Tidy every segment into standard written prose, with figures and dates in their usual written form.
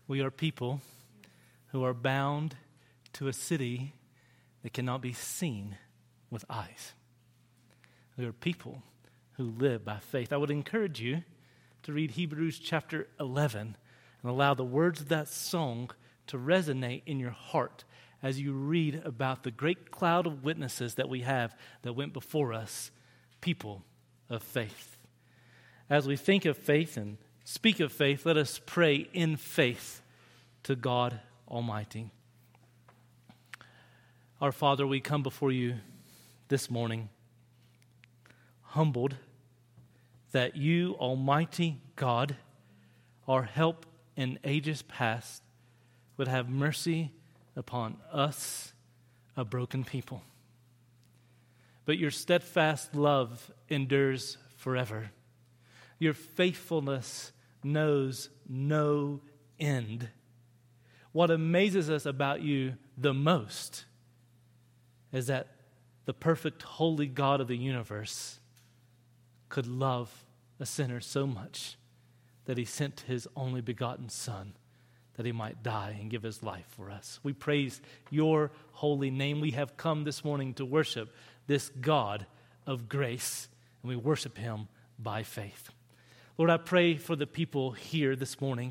We are people who are bound to a city that cannot be seen with eyes. We are people who live by faith. I would encourage you to read Hebrews chapter 11 and allow the words of that song to resonate in your heart as you read about the great cloud of witnesses that we have that went before us, people of faith. As we think of faith and speak of faith, let us pray in faith to God Almighty. Our Father, we come before you this morning, humbled that you, Almighty God, our help in ages past, would have mercy upon us, a broken people. But your steadfast love endures forever. Your faithfulness knows no end. What amazes us about you the most is that the perfect, holy God of the universe could love a sinner so much that he sent his only begotten Son that he might die and give his life for us. We praise your holy name. We have come this morning to worship this God of grace, and we worship him by faith. Lord, I pray for the people here this morning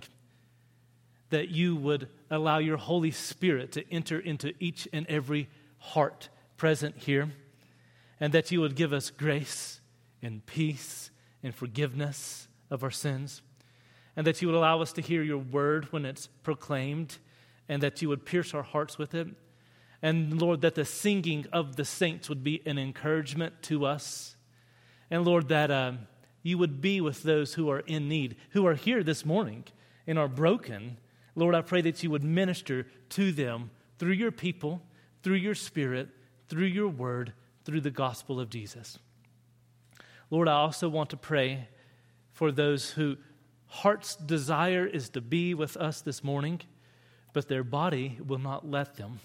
that you would allow your Holy Spirit to enter into each and every heart present here, and that you would give us grace and peace and forgiveness of our sins, and that you would allow us to hear your word when it's proclaimed, and that you would pierce our hearts with it. And Lord, that the singing of the saints would be an encouragement to us. And Lord, that you would be with those who are in need, who are here this morning and are broken. Lord, I pray that you would minister to them through your people, through your Spirit, through your word, through the gospel of Jesus. Lord, I also want to pray for those who heart's desire is to be with us this morning, but their body will not let them.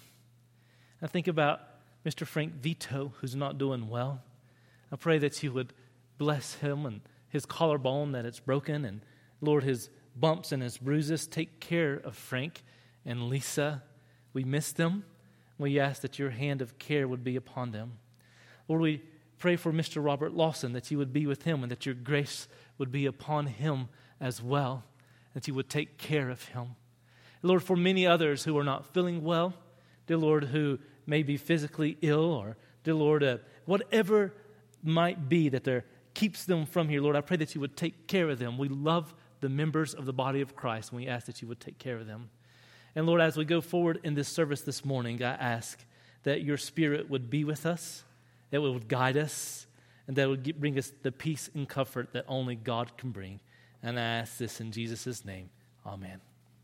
I think about Mr. Frank Vito, who's not doing well. I pray that you would bless him and his collarbone, that it's broken, and Lord, his bumps and his bruises. Take care of Frank and Lisa. We miss them. We ask that your hand of care would be upon them. Lord, we pray for Mr. Robert Lawson, that you would be with him and that your grace would be upon him as well, that you would take care of him. Lord, for many others who are not feeling well, dear Lord, who may be physically ill, or dear Lord, whatever might be that keeps them from here, Lord, I pray that you would take care of them. We love the members of the body of Christ, and we ask that you would take care of them. And Lord, as we go forward in this service this morning, I ask that your Spirit would be with us, that it would guide us, and that it would bring us the peace and comfort that only God can bring. And I ask this in Jesus' name. Amen.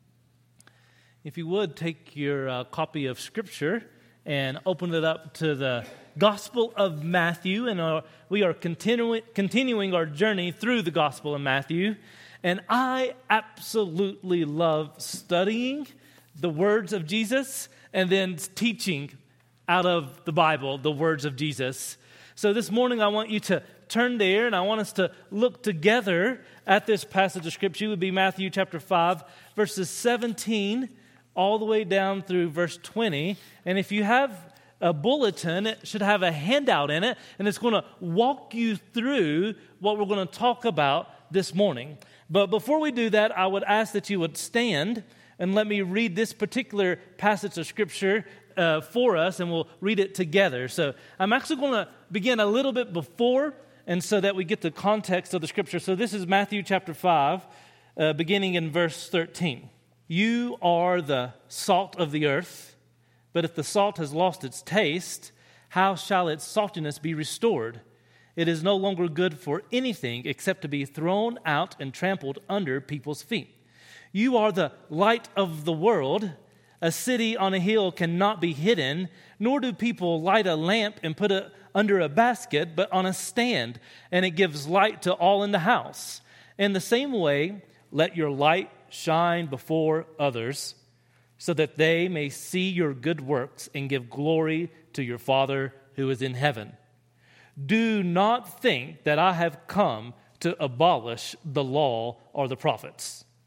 If you would, take your copy of Scripture and open it up to the Gospel of Matthew. And we are continuing our journey through the Gospel of Matthew. And I absolutely love studying the words of Jesus and then teaching out of the Bible the words of Jesus. So this morning I want you to turn there, and I want us to look together at this passage of Scripture. It would be Matthew chapter 5, verses 17 all the way down through verse 20. And if you have a bulletin, it should have a handout in it, and it's going to walk you through what we're going to talk about this morning. But before we do that, I would ask that you would stand and let me read this particular passage of Scripture for us, and we'll read it together. So I'm actually going to begin a little bit before, and so that we get the context of the Scripture. So this is Matthew chapter 5, beginning in verse 13. You are the salt of the earth, but if the salt has lost its taste, how shall its saltiness be restored? It is no longer good for anything except to be thrown out and trampled under people's feet. You are the light of the world. A city on a hill cannot be hidden, nor do people light a lamp and put it under a basket, but on a stand, and it gives light to all in the house. In the same way, let your light shine before others, so that they may see your good works and give glory to your Father who is in heaven. Do not think that I have come to abolish the law or the prophets.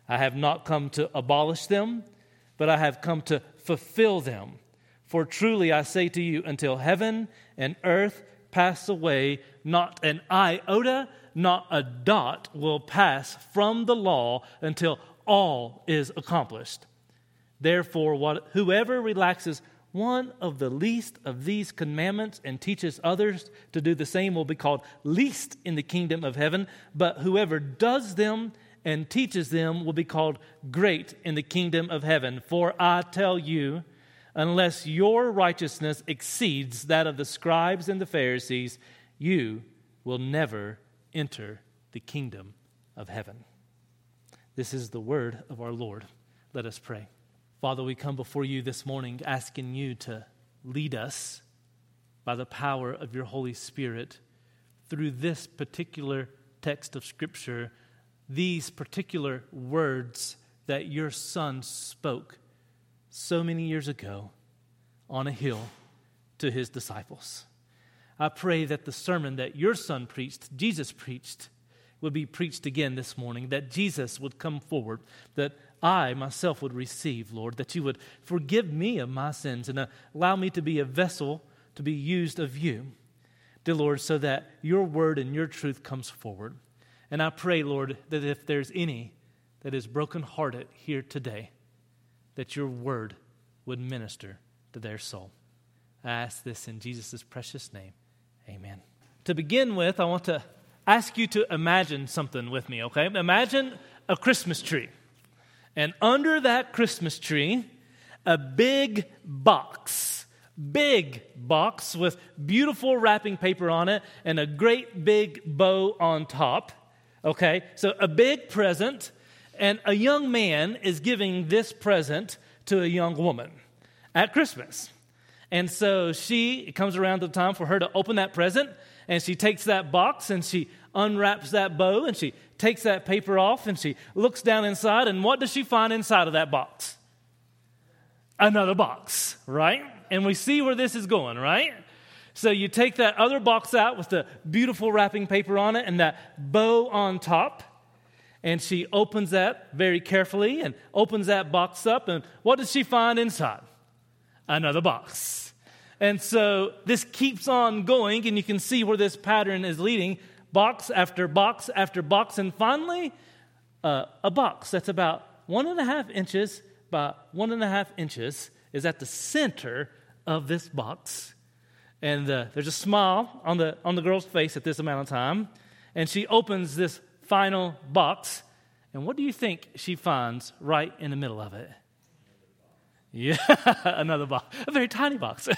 I have not come to abolish them, but I have come to fulfill them. For truly I say to you, until heaven and earth pass away, not an iota, not a dot will pass from the law until all is accomplished. Therefore, whoever relaxes one of the least of these commandments and teaches others to do the same will be called least in the kingdom of heaven. But whoever does them and teaches them will be called great in the kingdom of heaven. For I tell you, unless your righteousness exceeds that of the scribes and the Pharisees, you will never enter the kingdom of heaven. This is the word of our Lord. Let us pray. Father, we come before you this morning asking you to lead us by the power of your Holy Spirit through this particular text of Scripture, these particular words that your Son spoke so many years ago on a hill to his disciples. I pray that the sermon that your Son preached, Jesus preached, would be preached again this morning, that Jesus would come forward, that I myself would receive, Lord, that you would forgive me of my sins and allow me to be a vessel to be used of you, dear Lord, so that your word and your truth comes forward. And I pray, Lord, that if there's any that is brokenhearted here today, that your word would minister to their soul. I ask this in Jesus' precious name. Amen. To begin with, I want to ask you to imagine something with me, okay? Imagine a Christmas tree. And under that Christmas tree, a big box with beautiful wrapping paper on it and a great big bow on top, okay? So a big present, and a young man is giving this present to a young woman at Christmas. And so it comes around the time for her to open that present, and she takes that box and she unwraps that bow and she takes that paper off and she looks down inside, and what does she find inside of that box? Another box, right? And we see where this is going, right? So you take that other box out with the beautiful wrapping paper on it and that bow on top, and she opens that very carefully and opens that box up, and what does she find inside? Another box. And so this keeps on going, and you can see where this pattern is leading, box after box after box, and finally a box that's about 1.5 inches by 1.5 inches is at the center of this box. And there's a smile on the girl's face at this amount of time, and she opens this final box, and what do you think she finds right in the middle of it? Yeah, another box, a very tiny box.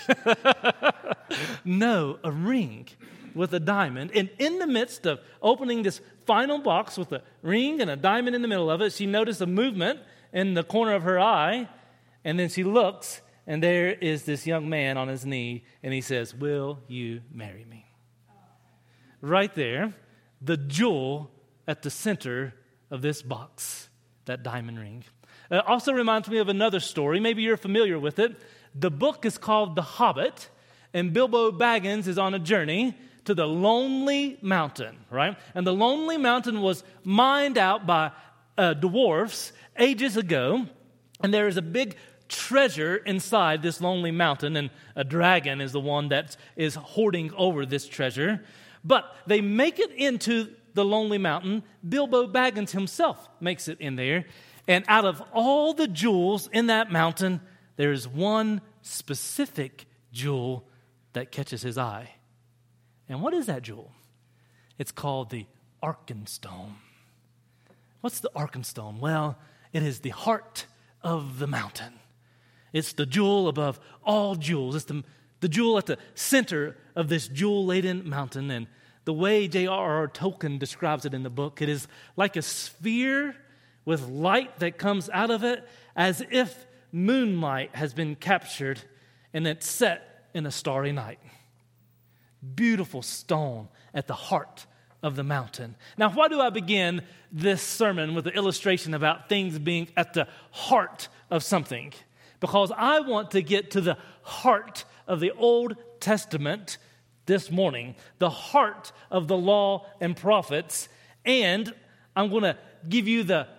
No, a ring with a diamond. And in the midst of opening this final box with a ring and a diamond in the middle of it, she noticed a movement in the corner of her eye, and then she looks, and there is this young man on his knee, and he says, "Will you marry me?" Right there, the jewel at the center of this box, that diamond ring. It also reminds me of another story. Maybe you're familiar with it. The book is called The Hobbit, and Bilbo Baggins is on a journey to the Lonely Mountain, right? And the Lonely Mountain was mined out by dwarves ages ago, and there is a big treasure inside this Lonely Mountain, and a dragon is the one that is hoarding over this treasure. But they make it into the Lonely Mountain. Bilbo Baggins himself makes it in there. And out of all the jewels in that mountain, there is one specific jewel that catches his eye. And what is that jewel? It's called the Arkenstone. What's the Arkenstone? Well, it is the heart of the mountain. It's the jewel above all jewels. It's the jewel at the center of this jewel-laden mountain. And the way J.R.R. Tolkien describes it in the book, it is like a sphere with light that comes out of it, as if moonlight has been captured and it's set in a starry night. Beautiful stone at the heart of the mountain. Now, why do I begin this sermon with the illustration about things being at the heart of something? Because I want to get to the heart of the Old Testament this morning, the heart of the law and prophets, and I'm going to give you the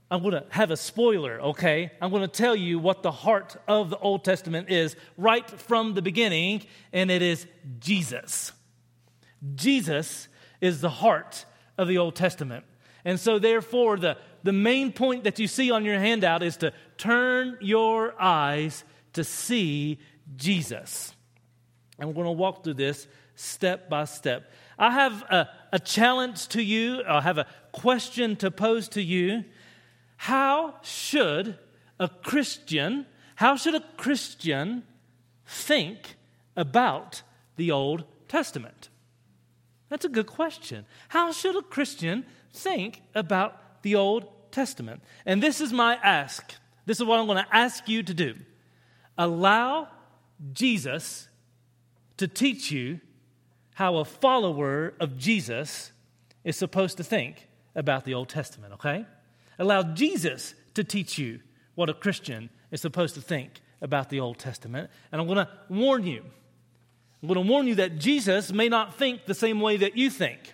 I'm going to have a spoiler, okay? I'm going to tell you what the heart of the Old Testament is right from the beginning, and it is Jesus. Jesus is the heart of the Old Testament. And so therefore, the main point that you see on your handout is to turn your eyes to see Jesus. And we're going to walk through this step by step. I have a challenge to you. I have a question to pose to you. How should a Christian think about the Old Testament? That's a good question. How should a Christian think about the Old Testament? And this is my ask. This is what I'm going to ask you to do. Allow Jesus to teach you how a follower of Jesus is supposed to think about the Old Testament, okay? Allow Jesus to teach you what a Christian is supposed to think about the Old Testament. And I'm going to warn you. I'm going to warn you that Jesus may not think the same way that you think.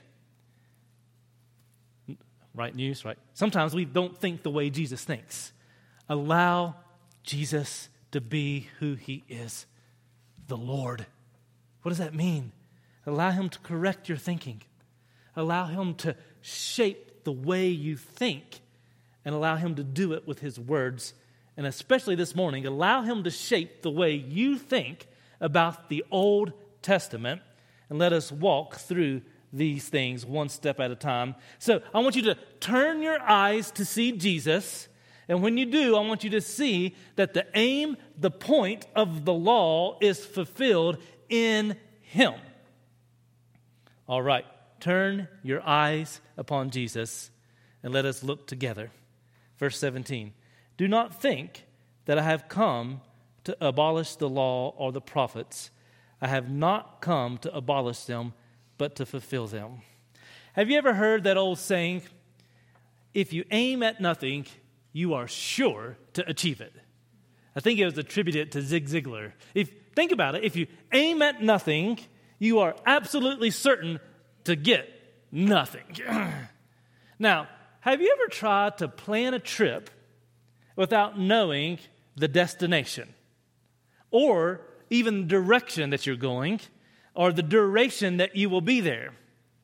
Right, news, right? Sometimes we don't think the way Jesus thinks. Allow Jesus to be who he is, the Lord. What does that mean? Allow him to correct your thinking. Allow him to shape the way you think, and allow him to do it with his words. And especially this morning, allow him to shape the way you think about the Old Testament. And let us walk through these things one step at a time. So I want you to turn your eyes to see Jesus. And when you do, I want you to see that the aim, the point of the law is fulfilled in him. All right, turn your eyes upon Jesus and let us look together. Verse 17, do not think that I have come to abolish the law or the prophets. I have not come to abolish them, but to fulfill them. Have you ever heard that old saying, if you aim at nothing, you are sure to achieve it? I think it was attributed to Zig Ziglar. Think about it. If you aim at nothing, you are absolutely certain to get nothing. Now, have you ever tried to plan a trip without knowing the destination or even the direction that you're going or the duration that you will be there?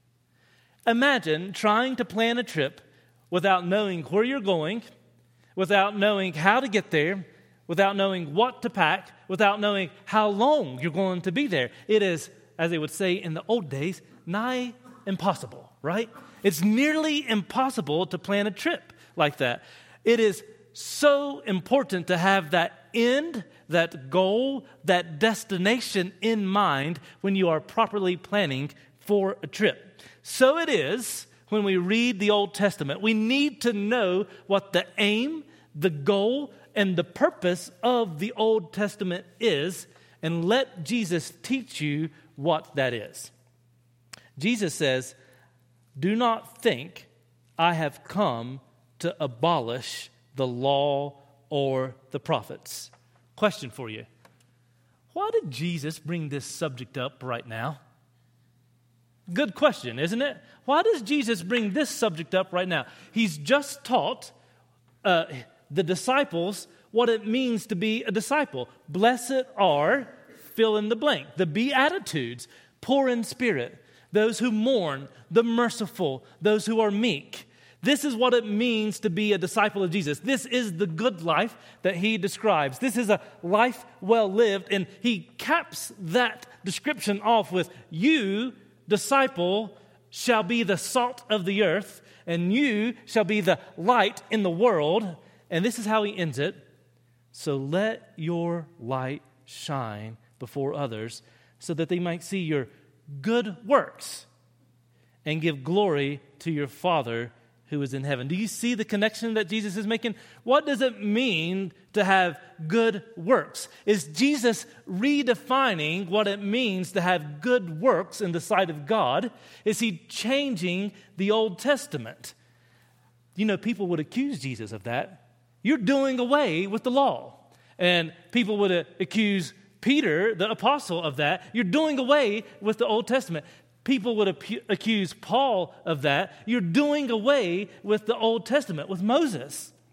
Imagine trying to plan a trip without knowing where you're going, without knowing how to get there, without knowing what to pack, without knowing how long you're going to be there. It is, as they would say in the old days, nigh impossible, right? It's nearly impossible to plan a trip like that. It is so important to have that end, that goal, that destination in mind when you are properly planning for a trip. So it is when we read the Old Testament. We need to know what the aim, the goal, and the purpose of the Old Testament is, and let Jesus teach you what that is. Jesus says, do not think I have come to abolish the law or the prophets. Question for you. Why did Jesus bring this subject up right now? Good question, isn't it? Why does Jesus bring this subject up right now? He's just taught the disciples what it means to be a disciple. Blessed are, fill in the blank, the Beatitudes, poor in spirit, those who mourn, the merciful, those who are meek. This is what it means to be a disciple of Jesus. This is the good life that he describes. This is a life well lived, and he caps that description off with, you, disciple, shall be the salt of the earth, and you shall be the light in the world. And this is how he ends it. So let your light shine before others, so that they might see your good works and give glory to your Father who is in heaven. Do you see the connection that Jesus is making? What does it mean to have good works? Is Jesus redefining what it means to have good works in the sight of God? Is he changing the Old Testament? You know, people would accuse Jesus of that. You're doing away with the law. And people would accuse Peter, the apostle, of that. You're doing away with the Old Testament. People would accuse Paul of that. You're doing away with the Old Testament, with Moses.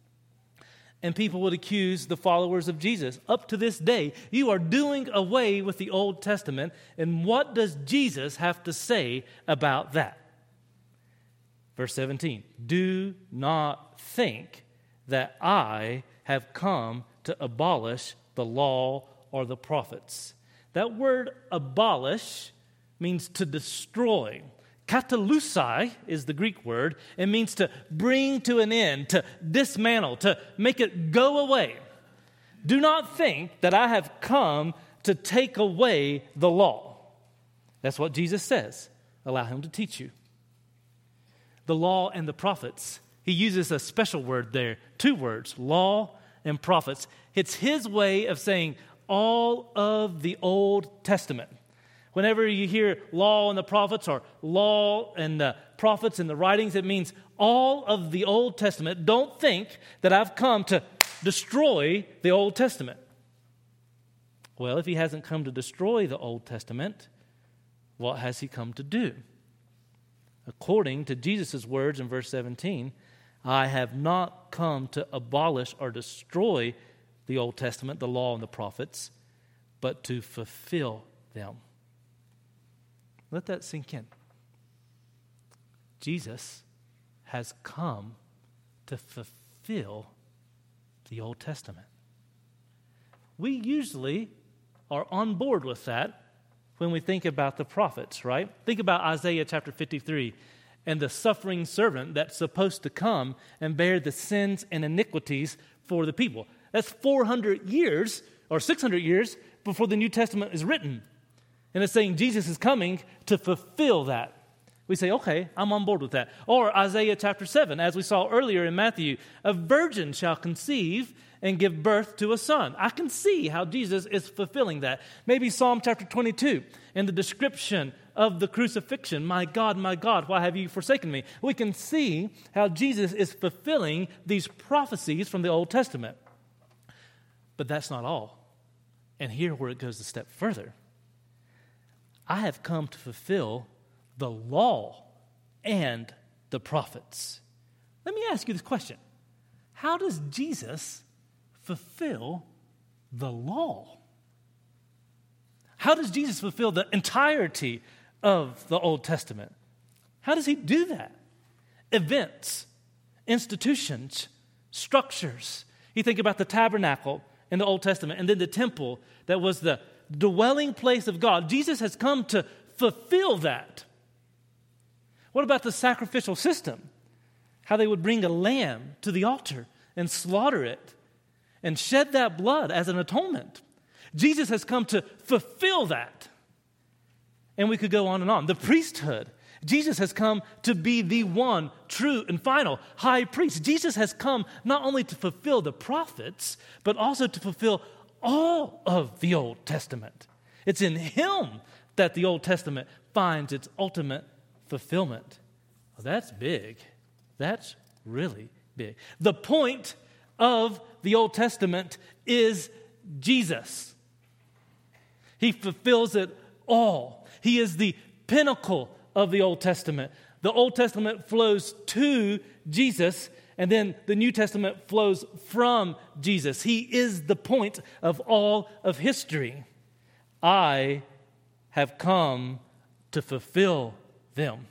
and people would accuse the followers of Jesus. Up to this day, you are doing away with the Old Testament. And what does Jesus have to say about that? Verse 17, do not think that I have come to abolish the law or the prophets. That word abolish means to destroy. Katalusai is the Greek word. It means to bring to an end, to dismantle, to make it go away. Do not think that I have come to take away the law. That's what Jesus says. Allow him to teach you. The law and the prophets. He uses a special word there. 2 words, law and prophets. It's his way of saying all of the Old Testament. Whenever you hear law and the prophets or law and the prophets and the writings, it means all of the Old Testament. Don't think that I've come to destroy the Old Testament. Well, if he hasn't come to destroy the Old Testament, what has he come to do? According to Jesus' words in verse 17, I have not come to abolish or destroy the Old Testament, the law and the prophets, but to fulfill them. Let that sink in. Jesus has come to fulfill the Old Testament. We usually are on board with that when we think about the prophets, right? Think about Isaiah chapter 53 and the suffering servant that's supposed to come and bear the sins and iniquities for the people. That's 400 years or 600 years before the New Testament is written. And it's saying Jesus is coming to fulfill that. We say, okay, I'm on board with that. Or Isaiah chapter 7, as we saw earlier in Matthew, a virgin shall conceive and give birth to a son. I can see how Jesus is fulfilling that. Maybe Psalm chapter 22 and the description of the crucifixion. My God, why have you forsaken me? We can see how Jesus is fulfilling these prophecies from the Old Testament. But that's not all. And here where it goes a step further. I have come to fulfill the law and the prophets. Let me ask you this question. How does Jesus fulfill the law? How does Jesus fulfill the entirety of the Old Testament? How does he do that? Events, institutions, structures. You think about the tabernacle in the Old Testament and then the temple that was the dwelling place of God. Jesus has come to fulfill that. What about the sacrificial system? How they would bring a lamb to the altar and slaughter it and shed that blood as an atonement. Jesus has come to fulfill that. And we could go on and on. The priesthood. Jesus has come to be the one true and final high priest. Jesus has come not only to fulfill the prophets, but also to fulfill all of the Old Testament. It's in him that the Old Testament finds its ultimate fulfillment. Well, that's big. That's really big. The point of the Old Testament is Jesus. He fulfills it all. He is the pinnacle of the Old Testament. The Old Testament flows to Jesus, and then the New Testament flows from Jesus. He is the point of all of history. I have come to fulfill them.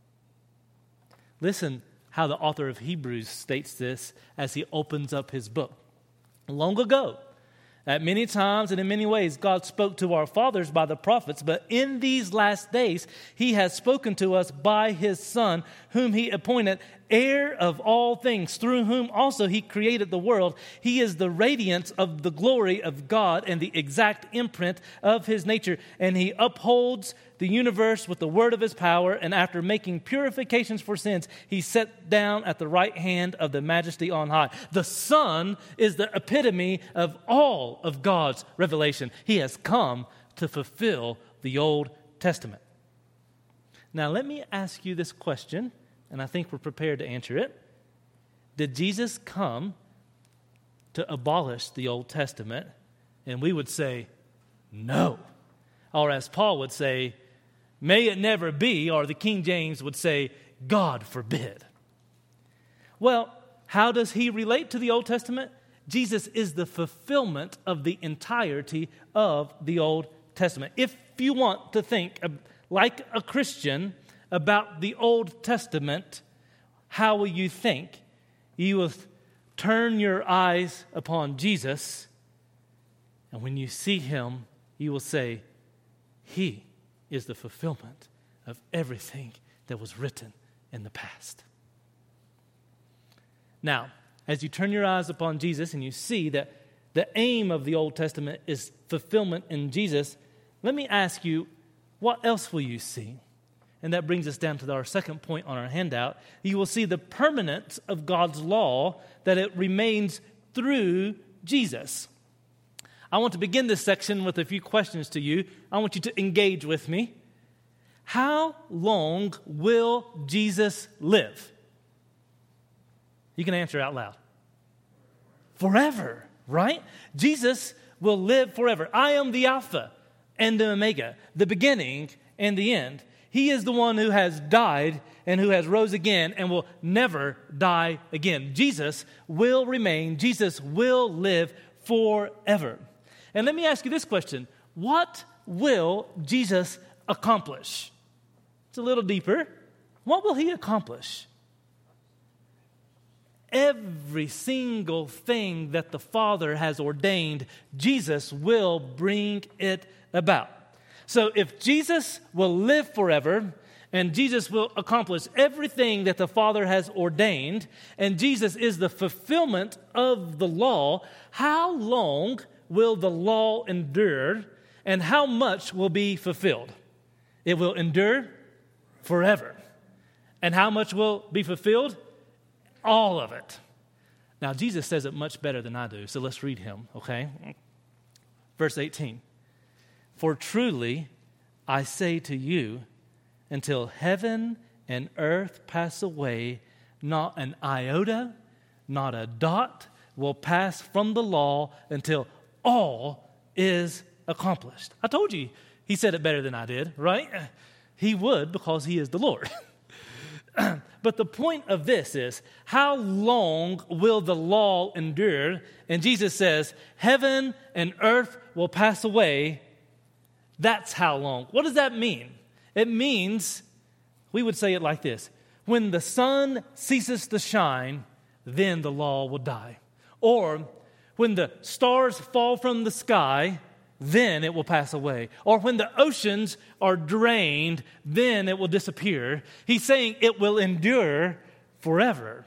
Listen how the author of Hebrews states this as he opens up his book. Long ago, at many times and in many ways, God spoke to our fathers by the prophets, but in these last days, he has spoken to us by his Son, whom he appointed heir of all things, through whom also he created the world. He is the radiance of the glory of God and the exact imprint of his nature, and he upholds the universe with the word of his power, and after making purifications for sins, he sat down at the right hand of the Majesty on high. The Son is the epitome of all of God's revelation. He has come to fulfill the Old Testament. Now, let me ask you this question, and I think we're prepared to answer it. Did Jesus come to abolish the Old Testament? And we would say, no. Or as Paul would say, may it never be, or the King James would say, God forbid. Well, how does he relate to the Old Testament? Jesus is the fulfillment of the entirety of the Old Testament. If you want to think like a Christian about the Old Testament, how will you think? You will turn your eyes upon Jesus, and when you see him, you will say, he is the fulfillment of everything that was written in the past. Now, as you turn your eyes upon Jesus and you see that the aim of the Old Testament is fulfillment in Jesus, let me ask you, what else will you see? And that brings us down to our second point on our handout. You will see the permanence of God's law, that it remains through Jesus. I want to begin this section with a few questions to you. I want you to engage with me. How long will Jesus live? You can answer out loud. Forever, right? Jesus will live forever. I am the Alpha and the Omega, the beginning and the end. He is the one who has died and who has rose again and will never die again. Jesus will remain. Jesus will live forever. And let me ask you this question. What will Jesus accomplish? It's a little deeper. What will he accomplish? Every single thing that the Father has ordained, Jesus will bring it about. So if Jesus will live forever, and Jesus will accomplish everything that the Father has ordained, and Jesus is the fulfillment of the law, how long will the law endure, and how much will be fulfilled? It will endure forever. And how much will be fulfilled? All of it. Now, Jesus says it much better than I do, so let's read him, okay? Verse 18. For truly, I say to you, until heaven and earth pass away, not an iota, not a dot will pass from the law until all is accomplished. I told you he said it better than I did, right? He would, because he is the Lord. But the point of this is, how long will the law endure? And Jesus says, heaven and earth will pass away. That's how long. What does that mean? It means, we would say it like this: when the sun ceases to shine, then the law will die. Or when the stars fall from the sky, then it will pass away. Or when the oceans are drained, then it will disappear. He's saying it will endure forever.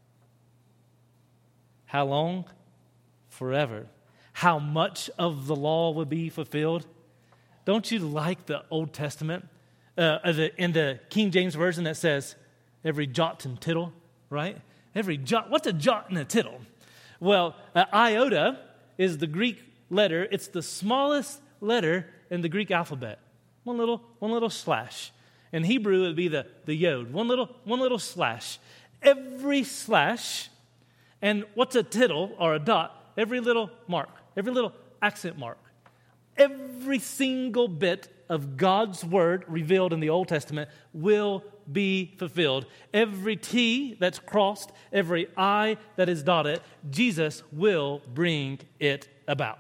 How long? Forever. How much of the law will be fulfilled? Don't you like the Old Testament? In the King James Version that says every jot and tittle, right? Every jot. What's a jot and a tittle? Well, iota is the Greek letter. It's the smallest letter in the Greek alphabet. One little slash. In Hebrew, it would be the yod. One little slash. Every slash, and what's a tittle or a dot? Every little mark, every little accent mark. Every single bit of God's word revealed in the Old Testament will be fulfilled. Every T that's crossed, every I that is dotted, Jesus will bring it about.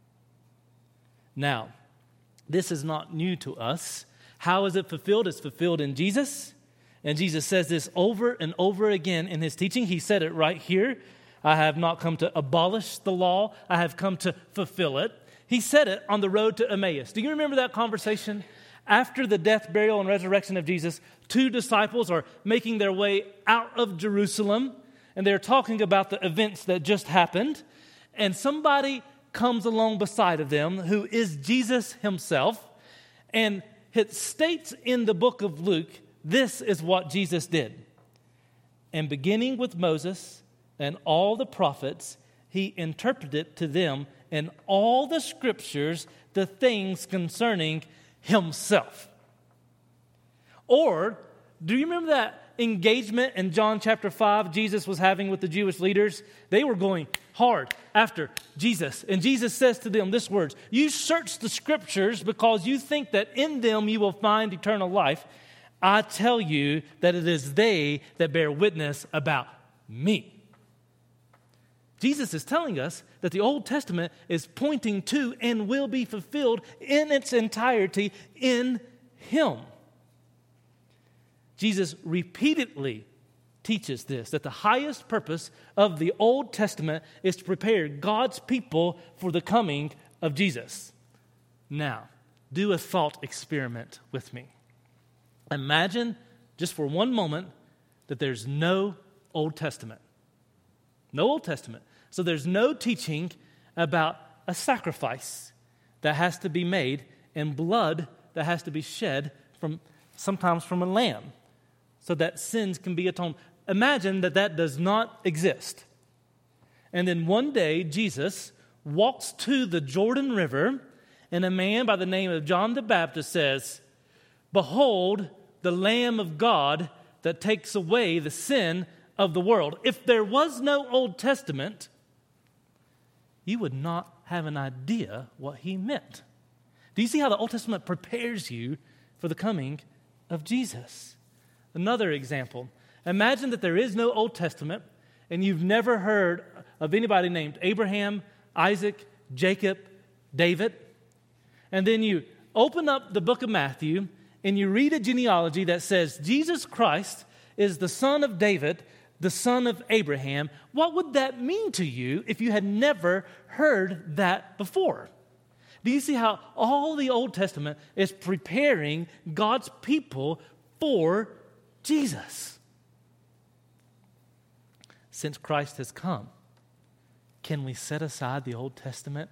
Now, this is not new to us. How is it fulfilled? It's fulfilled in Jesus. And Jesus says this over and over again in his teaching. He said it right here. I have not come to abolish the law. I have come to fulfill it. He said it on the road to Emmaus. Do you remember that conversation? After the death, burial, and resurrection of Jesus, 2 disciples are making their way out of Jerusalem, and they're talking about the events that just happened. And somebody comes along beside of them who is Jesus himself. And it states in the book of Luke, this is what Jesus did. And beginning with Moses and all the prophets, he interpreted to them in all the scriptures the things concerning himself. Or, do you remember that engagement in John chapter 5 Jesus was having with the Jewish leaders? They were going hard after Jesus. And Jesus says to them this words: you search the scriptures because you think that in them you will find eternal life. I tell you that it is they that bear witness about me. Jesus is telling us that the Old Testament is pointing to and will be fulfilled in its entirety in Him. Jesus repeatedly teaches this, that the highest purpose of the Old Testament is to prepare God's people for the coming of Jesus. Now, do a thought experiment with me. Imagine, just for one moment, that there's no Old Testament. No Old Testament. So there's no teaching about a sacrifice that has to be made and blood that has to be shed sometimes from a lamb so that sins can be atoned. Imagine that does not exist. And then one day Jesus walks to the Jordan River, and a man by the name of John the Baptist says, "Behold the Lamb of God that takes away the sin of the world." If there was no Old Testament, you would not have an idea what he meant. Do you see how the Old Testament prepares you for the coming of Jesus? Another example. Imagine that there is no Old Testament and you've never heard of anybody named Abraham, Isaac, Jacob, David. And then you open up the book of Matthew and you read a genealogy that says Jesus Christ is the son of David, the son of Abraham. What would that mean to you if you had never heard that before? Do you see how all the Old Testament is preparing God's people for Jesus? Since Christ has come, can we set aside the Old Testament?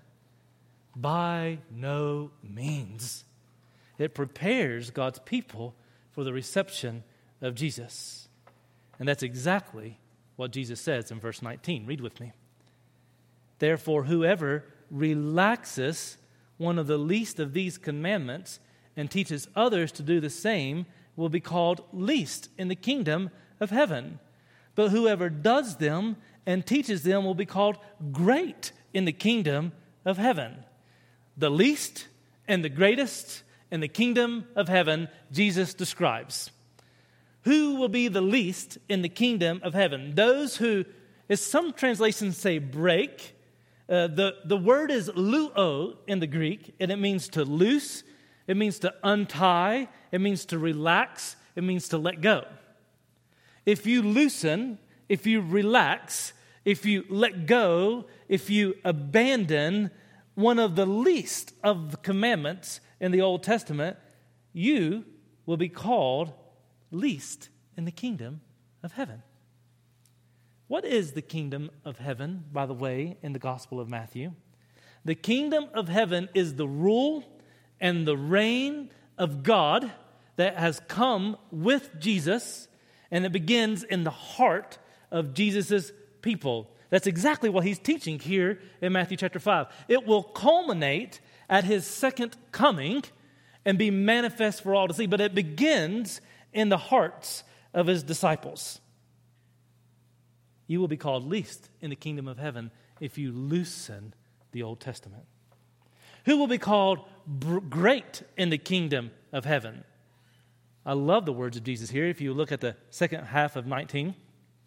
By no means. It prepares God's people for the reception of Jesus. And that's exactly what Jesus says in verse 19. Read with me. "Therefore, whoever relaxes one of the least of these commandments and teaches others to do the same will be called least in the kingdom of heaven. But whoever does them and teaches them will be called great in the kingdom of heaven." The least and the greatest in the kingdom of heaven, Jesus describes. Who will be the least in the kingdom of heaven? Those who, as some translations say, break. The word is luo in the Greek, and it means to loose, it means to untie, it means to relax, it means to let go. If you loosen, if you relax, if you let go, if you abandon one of the least of the commandments in the Old Testament, you will be called least in the kingdom of heaven. What is the kingdom of heaven, by the way, in the Gospel of Matthew? The kingdom of heaven is the rule and the reign of God that has come with Jesus, and it begins in the heart of Jesus' people. That's exactly what he's teaching here in Matthew chapter 5. It will culminate at his second coming and be manifest for all to see, but it begins in the hearts of his disciples. You will be called least in the kingdom of heaven if you loosen the Old Testament. Who will be called great in the kingdom of heaven? I love the words of Jesus here. If you look at the second half of 19,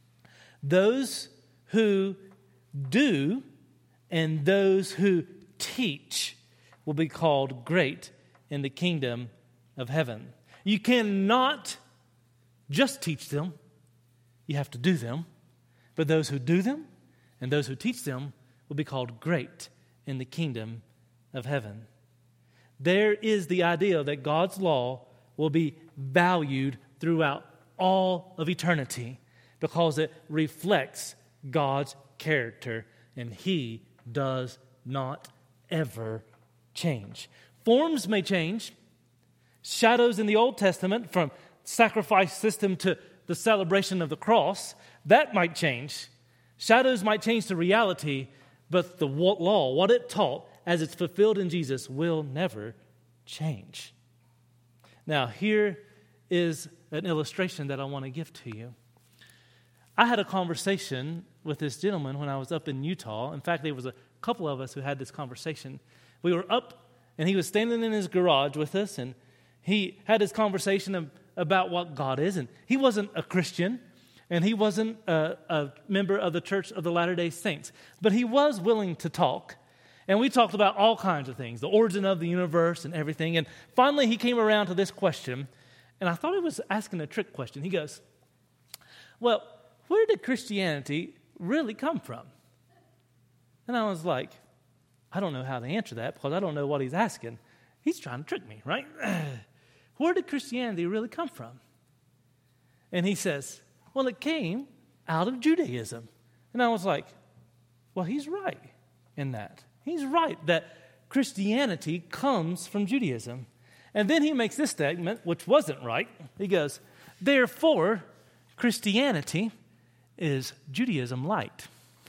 those who do and those who teach will be called great in the kingdom of heaven. You cannot just teach them. You have to do them. But those who do them and those who teach them will be called great in the kingdom of heaven. There is the idea that God's law will be valued throughout all of eternity because it reflects God's character, and He does not ever change. Forms may change. Shadows in the Old Testament, from sacrifice system to the celebration of the cross, that might change. Shadows might change to reality, but the law, what it taught as it's fulfilled in Jesus, will never change. Now, here is an illustration that I want to give to you. I had a conversation with this gentleman when I was up in Utah. In fact, there was a couple of us who had this conversation. We were up, and he was standing in his garage with us, and he had this conversation about what God is, and he wasn't a Christian. and he wasn't a member of the Church of the Latter-day Saints, but he was willing to talk. And we talked about all kinds of things, the origin of the universe and everything. And finally, he came around to this question, and I thought he was asking a trick question. He goes, well, where did Christianity really come from? And I was like, I don't know how to answer that because I don't know what he's asking. He's trying to trick me, right? Where did Christianity really come from? And he says, well, it came out of Judaism. And I was like, well, he's right in that. He's right that Christianity comes from Judaism. And then he makes this statement, which wasn't right. He goes, therefore, Christianity is Judaism light.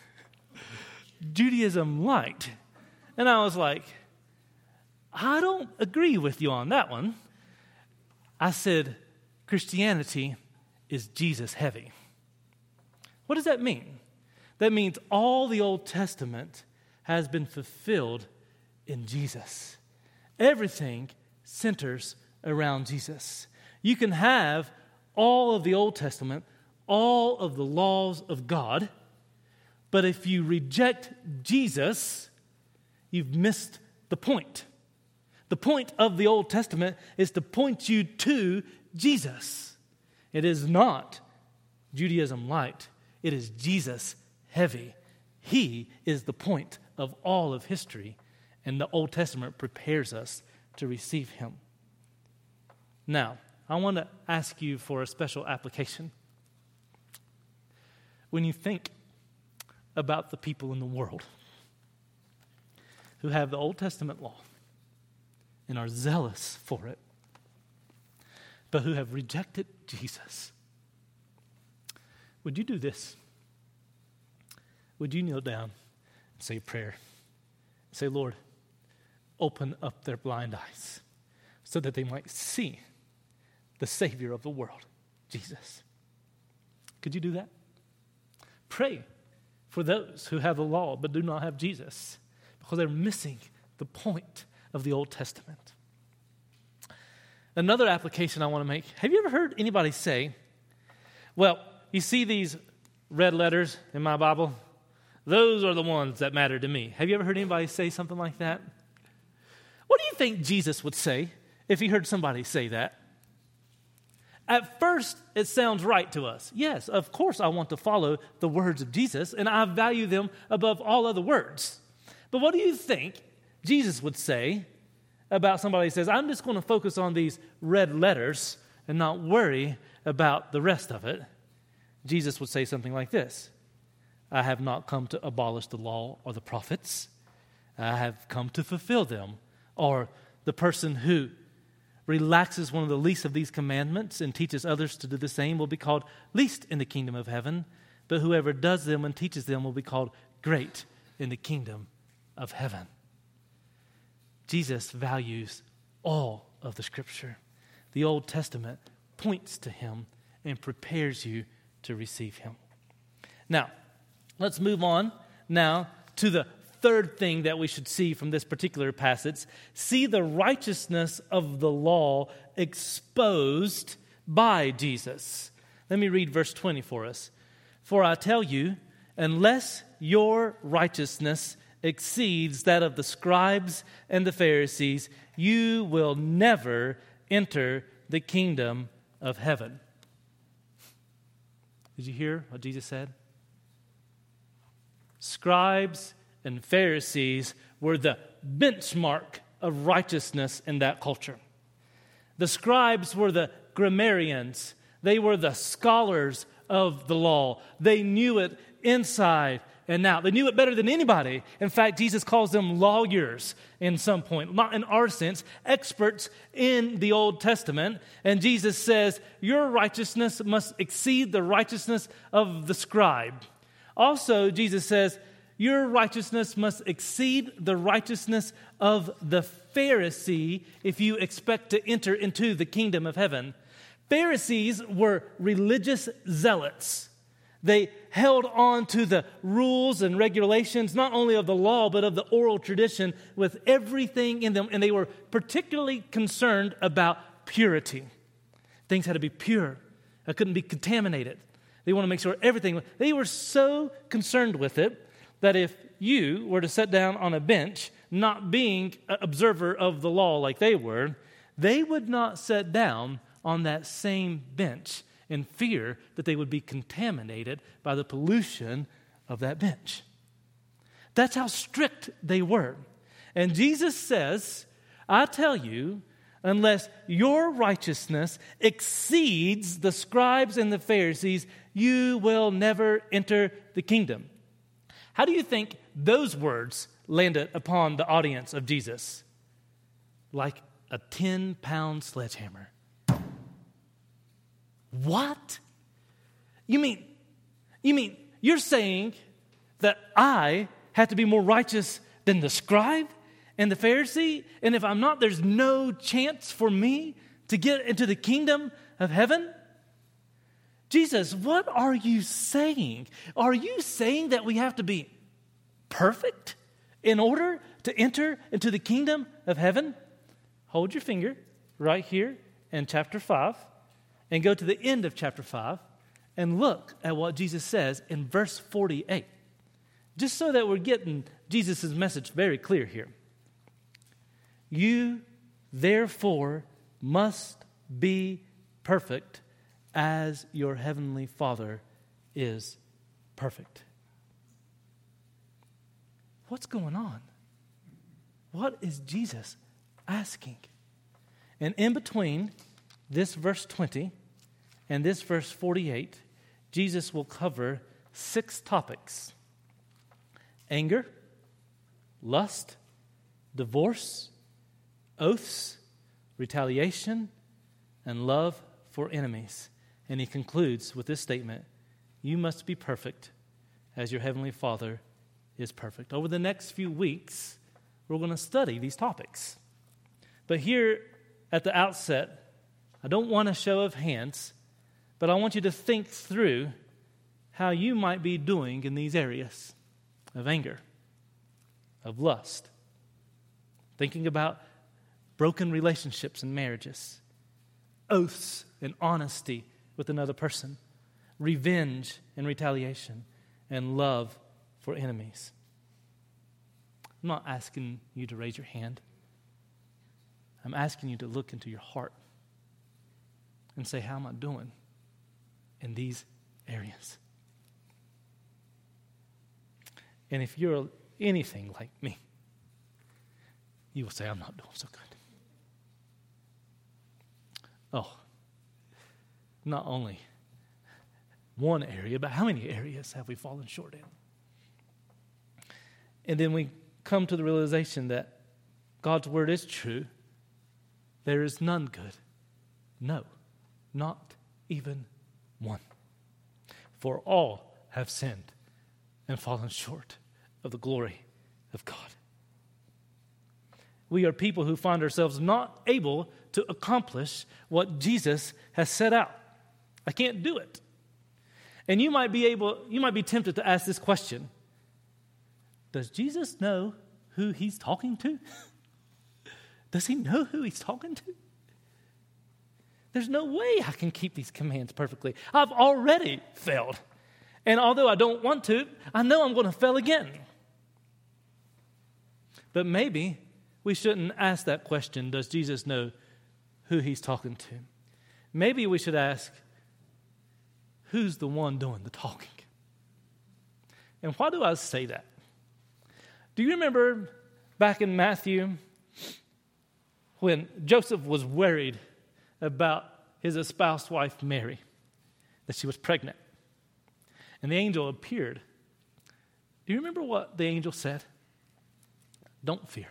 Judaism light. And I was like, I don't agree with you on that one. I said, Christianity is Jesus heavy. What does that mean? That means all the Old Testament has been fulfilled in Jesus. Everything centers around Jesus. You can have all of the Old Testament, all of the laws of God, but if you reject Jesus, you've missed the point. The point of the Old Testament is to point you to Jesus. It is not Judaism light. It is Jesus heavy. He is the point of all of history, and the Old Testament prepares us to receive him. Now, I want to ask you for a special application. When you think about the people in the world who have the Old Testament law and are zealous for it, but who have rejected Jesus, would you do this? Would you kneel down and say a prayer? Say, Lord, open up their blind eyes so that they might see the Savior of the world, Jesus. Could you do that? Pray for those who have the law but do not have Jesus because they're missing the point of the Old Testament. Another application I want to make, have you ever heard anybody say, well, you see these red letters in my Bible? Those are the ones that matter to me. Have you ever heard anybody say something like that? What do you think Jesus would say if he heard somebody say that? At first, it sounds right to us. Yes, of course I want to follow the words of Jesus, and I value them above all other words. But what do you think Jesus would say about somebody who says, I'm just going to focus on these red letters and not worry about the rest of it? Jesus would say something like this: I have not come to abolish the law or the prophets. I have come to fulfill them. Or the person who relaxes one of the least of these commandments and teaches others to do the same will be called least in the kingdom of heaven. But whoever does them and teaches them will be called great in the kingdom of heaven. Jesus values all of the Scripture. The Old Testament points to him and prepares you to receive him. Now, let's move on now to the third thing that we should see from this particular passage. See the righteousness of the law exposed by Jesus. Let me read verse 20 for us. For I tell you, unless your righteousness exceeds that of the scribes and the Pharisees, you will never enter the kingdom of heaven. Did you hear what Jesus said? Scribes and Pharisees were the benchmark of righteousness in that culture. The scribes were the grammarians. They were the scholars of the law. They knew it inside and out. They knew it better than anybody. In fact, Jesus calls them lawyers in some point. Not in our sense, experts in the Old Testament. And Jesus says, your righteousness must exceed the righteousness of the scribe. Also, Jesus says, your righteousness must exceed the righteousness of the Pharisee if you expect to enter into the kingdom of heaven. Pharisees were religious zealots. They held on to the rules and regulations, not only of the law, but of the oral tradition with everything in them. And they were particularly concerned about purity. Things had to be pure. It couldn't be contaminated. They want to make sure everything, they were so concerned with it that if you were to sit down on a bench, not being an observer of the law like they were, they would not sit down on that same bench in fear that they would be contaminated by the pollution of that bench. That's how strict they were. And Jesus says, I tell you, unless your righteousness exceeds the scribes and the Pharisees, you will never enter the kingdom. How do you think those words landed upon the audience of Jesus? Like a 10-pound sledgehammer. What? You mean you're saying that I have to be more righteous than the scribe and the Pharisee? And if I'm not, there's no chance for me to get into the kingdom of heaven? Jesus, what are you saying? Are you saying that we have to be perfect in order to enter into the kingdom of heaven? Hold your finger right here in chapter 5 and go to the end of chapter 5 and look at what Jesus says in verse 48. Just so that we're getting Jesus' message very clear here. You, therefore, must be perfect as your heavenly Father is perfect. What's going on? What is Jesus asking? And in between this verse 20 and this verse 48, Jesus will cover 6 topics: anger, lust, divorce, oaths, retaliation, and love for enemies. And he concludes with this statement: you must be perfect as your heavenly Father is perfect. Over the next few weeks, we're going to study these topics. But here at the outset, I don't want a show of hands, but I want you to think through how you might be doing in these areas of anger, of lust, thinking about broken relationships and marriages, oaths and honesty with another person, revenge and retaliation, and love for enemies. I'm not asking you to raise your hand. I'm asking you to look into your heart and say, how am I doing in these areas? And if you're anything like me, you will say, I'm not doing so good. Oh, not only one area, but how many areas have we fallen short in? And then we come to the realization that God's word is true. There is none good. No, not even one. For all have sinned and fallen short of the glory of God. We are people who find ourselves not able to accomplish what Jesus has set out. I can't do it. And you might be tempted to ask this question: does Jesus know who he's talking to? Does he know who he's talking to? There's no way I can keep these commands perfectly. I've already failed. And although I don't want to, I know I'm going to fail again. But maybe we shouldn't ask that question, does Jesus know who he's talking to? Maybe we should ask, who's the one doing the talking? And why do I say that? Do you remember back in Matthew when Joseph was worried about his espoused wife Mary, that she was pregnant? And the angel appeared. Do you remember what the angel said? Don't fear.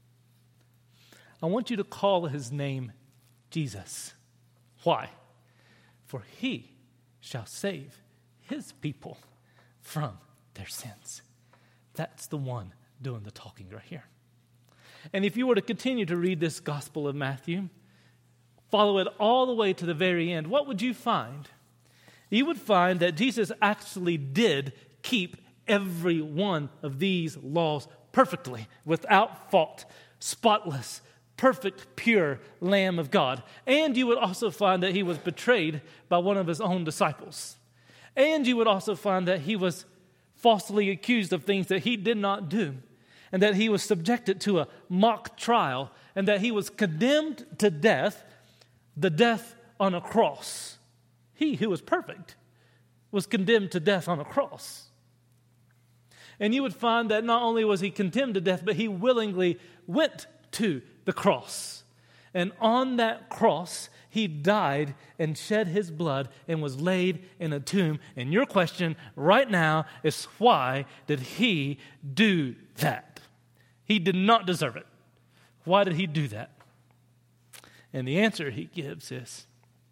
I want you to call his name Jesus. Why? For he shall save his people from their sins. That's the one doing the talking right here. And if you were to continue to read this Gospel of Matthew, follow it all the way to the very end, what would you find? You would find that Jesus actually did keep every one of these laws perfectly, without fault, spotless, perfect, pure Lamb of God. And you would also find that he was betrayed by one of his own disciples. And you would also find that he was falsely accused of things that he did not do, and that he was subjected to a mock trial, and that he was condemned to death, the death on a cross. He who was perfect was condemned to death on a cross. And you would find that not only was he condemned to death, but he willingly went to the cross. And on that cross, he died and shed his blood and was laid in a tomb. And your question right now is, why did he do that? He did not deserve it. Why did he do that? And the answer he gives is,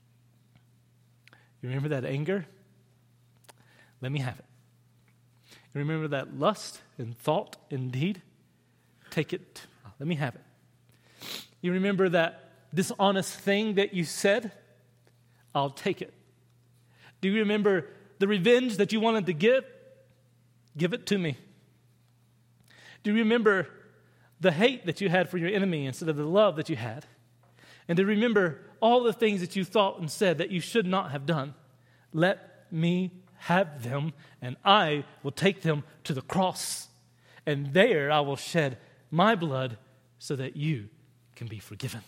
you remember that anger? Let me have it. You remember that lust and thought and deed? Take it. Let me have it. You remember that dishonest thing that you said? I'll take it. Do you remember the revenge that you wanted to give? Give it to me. Do you remember the hate that you had for your enemy instead of the love that you had? And to remember all the things that you thought and said that you should not have done? Let me have them, and I will take them to the cross. And there I will shed my blood so that you can be forgiven.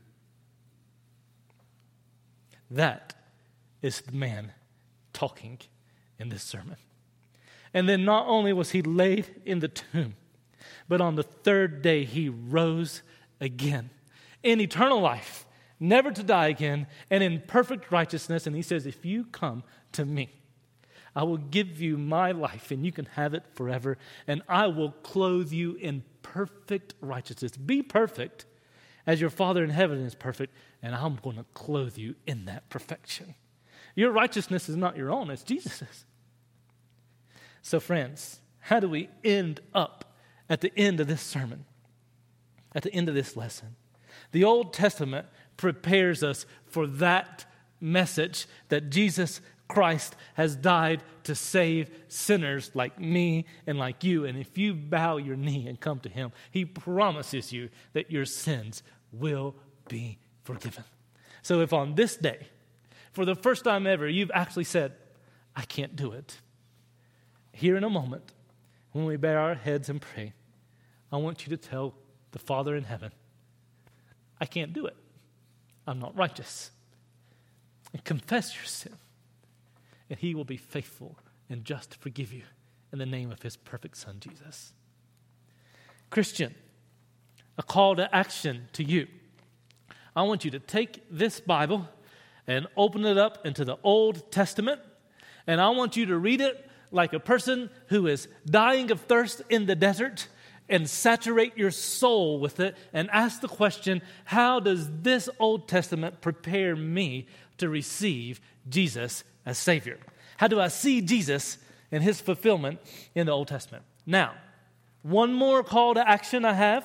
That is the man talking in this sermon. And then not only was he laid in the tomb, but on the third day he rose again in eternal life, never to die again, and in perfect righteousness. And he says, if you come to me, I will give you my life, and you can have it forever, and I will clothe you in perfect righteousness. Be perfect as your Father in heaven is perfect, and I'm going to clothe you in that perfection. Your righteousness is not your own, it's Jesus's. So friends, how do we end up at the end of this sermon, at the end of this lesson? The Old Testament prepares us for that message that Jesus Christ has died to save sinners like me and like you. And if you bow your knee and come to him, he promises you that your sins will be forgiven. So if on this day, for the first time ever, you've actually said, I can't do it, here in a moment, when we bow our heads and pray, I want you to tell the Father in heaven, I can't do it. I'm not righteous. And confess your sin. And he will be faithful and just to forgive you in the name of his perfect Son, Jesus. Christian, a call to action to you. I want you to take this Bible and open it up into the Old Testament, and I want you to read it like a person who is dying of thirst in the desert, and saturate your soul with it and ask the question, how does this Old Testament prepare me to receive Jesus as Savior? How do I see Jesus and his fulfillment in the Old Testament? Now, one more call to action I have.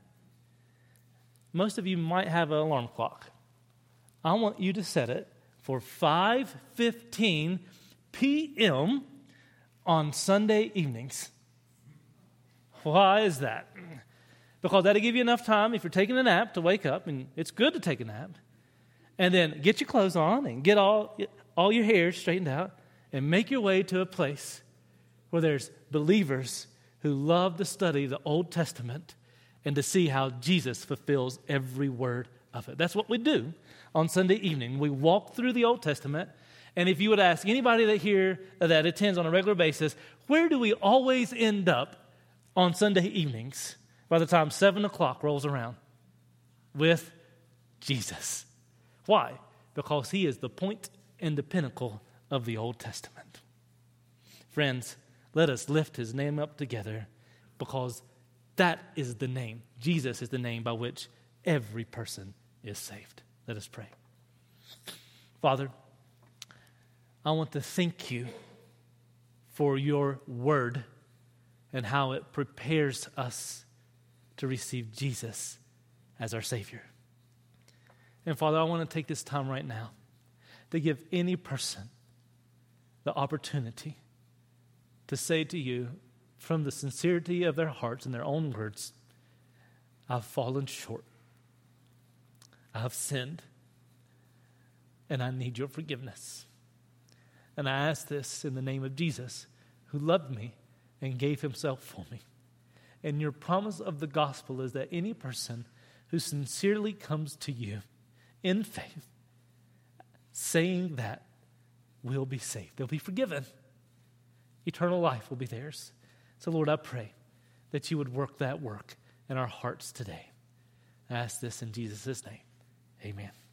Most of you might have an alarm clock. I want you to set it for 5:15 p.m. on Sunday evenings. Why is that? Because that'll give you enough time if you're taking a nap to wake up, and it's good to take a nap, and then get your clothes on and get all your hair straightened out and make your way to a place where there's believers who love to study the Old Testament and to see how Jesus fulfills every word of it. That's what we do on Sunday evening. We walk through the Old Testament, and if you would ask anybody that attends on a regular basis, where do we always end up on Sunday evenings by the time 7 o'clock rolls around? With Jesus. Why? Because he is the point and the pinnacle of the Old Testament. Friends, let us lift his name up together, because that is the name. Jesus is the name by which every person is saved. Let us pray. Father, I want to thank you for your word and how it prepares us to receive Jesus as our Savior. And Father, I want to take this time right now to give any person the opportunity to say to you from the sincerity of their hearts and their own words, I've fallen short. I have sinned, and I need your forgiveness. And I ask this in the name of Jesus, who loved me and gave himself for me. And your promise of the gospel is that any person who sincerely comes to you in faith, saying that, will be saved. They'll be forgiven. Eternal life will be theirs. So, Lord, I pray that you would work that work in our hearts today. I ask this in Jesus' name. Amen.